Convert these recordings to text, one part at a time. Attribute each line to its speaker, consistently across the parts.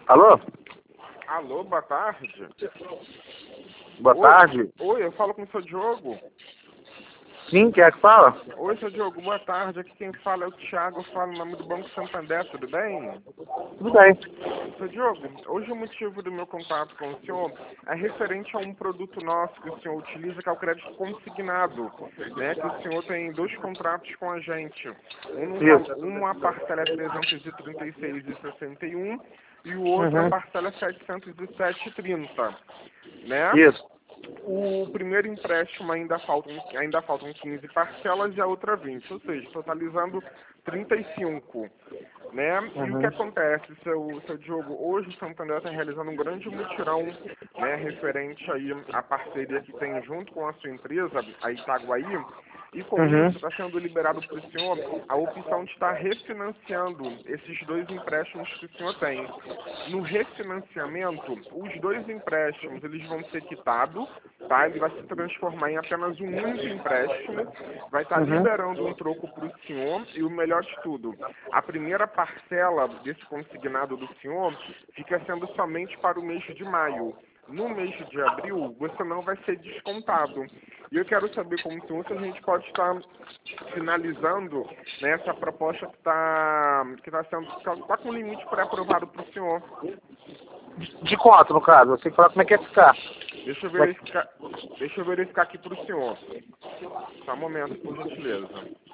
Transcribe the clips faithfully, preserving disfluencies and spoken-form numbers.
Speaker 1: Alô?
Speaker 2: Alô, boa tarde.
Speaker 1: Boa
Speaker 2: Oi,
Speaker 1: tarde.
Speaker 2: Oi, eu falo com o seu Diogo.
Speaker 1: Sim, quem é que fala?
Speaker 2: Oi, seu Diogo, boa tarde. Aqui quem fala é o Thiago, eu falo em nome do Banco Santander, tudo bem?
Speaker 1: Tudo bem.
Speaker 2: Seu Diogo, hoje o motivo do meu contato com o senhor é referente a um produto nosso que o senhor utiliza, que é o crédito consignado, né? Que o senhor tem dois contratos com a gente. Um, no val-
Speaker 1: Isso.
Speaker 2: uma parcela é trezentos e trinta e seis reais e sessenta e um e o outro a
Speaker 1: Uhum.
Speaker 2: parcela é setecentos e sete reais e trinta, né?
Speaker 1: Isso.
Speaker 2: O primeiro empréstimo ainda faltam, ainda faltam quinze parcelas e a outra vinte, ou seja, totalizando trinta e cinco, né? E o que
Speaker 1: Uhum.
Speaker 2: acontece, seu, seu Diogo, hoje o Santander está realizando um grande mutirão, né, referente aí à parceria que tem junto com a sua empresa, a Itaguaí, e com
Speaker 1: Uhum.
Speaker 2: isso está sendo liberado para o senhor a opção de estar refinanciando esses dois empréstimos que o senhor tem. No refinanciamento, os dois empréstimos eles vão ser quitados, tá? Ele vai se transformar em apenas um único empréstimo, vai estar
Speaker 1: Uhum.
Speaker 2: liberando um troco para o senhor e o melhor de tudo, a primeira parcela desse consignado do senhor fica sendo somente para o mês de maio. No mês de abril, você não vai ser descontado. E eu quero saber como o senhor se a gente pode estar finalizando, né, essa proposta que está que tá sendo tá, tá com limite pré-aprovado para o senhor.
Speaker 1: De quanto, no caso? Você fala como é que é ficar.
Speaker 2: Deixa eu
Speaker 1: Como é que...
Speaker 2: verificar, deixa eu verificar aqui para o senhor. Só um momento, por gentileza.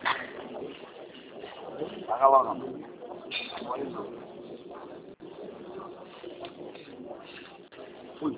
Speaker 1: Paga lá, não. Fui.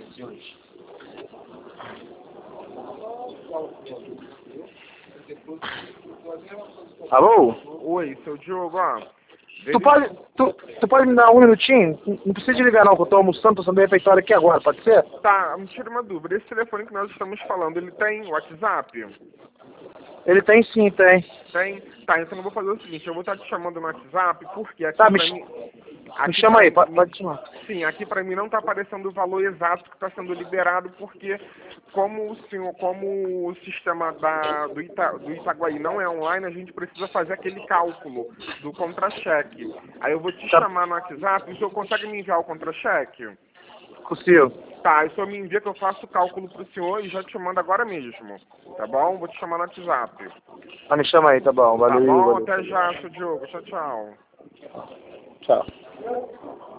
Speaker 1: Alô?
Speaker 2: Oi, seu Diogo, ó.
Speaker 1: Tu
Speaker 2: Veri...
Speaker 1: pode, tu, tu pode me dar um minutinho? Não precisa de ligar não, que eu tô almoçando, tô fazendo refeitório aqui agora, pode ser?
Speaker 2: Tá, me tira uma dúvida. Esse telefone que nós estamos falando, ele tem WhatsApp?
Speaker 1: Ele tem sim, tem.
Speaker 2: Tem? Tá, então eu vou fazer o seguinte, eu vou estar te chamando no WhatsApp, porque aqui
Speaker 1: Tá, me,
Speaker 2: pra
Speaker 1: ch-
Speaker 2: mim...
Speaker 1: me
Speaker 2: Aqui
Speaker 1: chama
Speaker 2: pra
Speaker 1: aí, pode,
Speaker 2: mim...
Speaker 1: pode chamar.
Speaker 2: Sim, aqui pra mim não tá aparecendo o valor exato que está sendo liberado, porque como o senhor, como o sistema da, do, Ita, do Itaguaí não é online, a gente precisa fazer aquele cálculo do contra-cheque. Aí eu vou te
Speaker 1: Tá,
Speaker 2: chamar no WhatsApp, o senhor consegue me enviar o contra-cheque?
Speaker 1: possível.
Speaker 2: Tá, o senhor me envia que eu faço o cálculo pro senhor e já te mando agora mesmo. Tá bom? Vou te chamar no WhatsApp.
Speaker 1: Tá, me chama aí, tá bom,
Speaker 2: Tá
Speaker 1: valeu,
Speaker 2: bom?
Speaker 1: valeu.
Speaker 2: Até já, seu Diogo. Tchau, tchau.
Speaker 1: Tchau.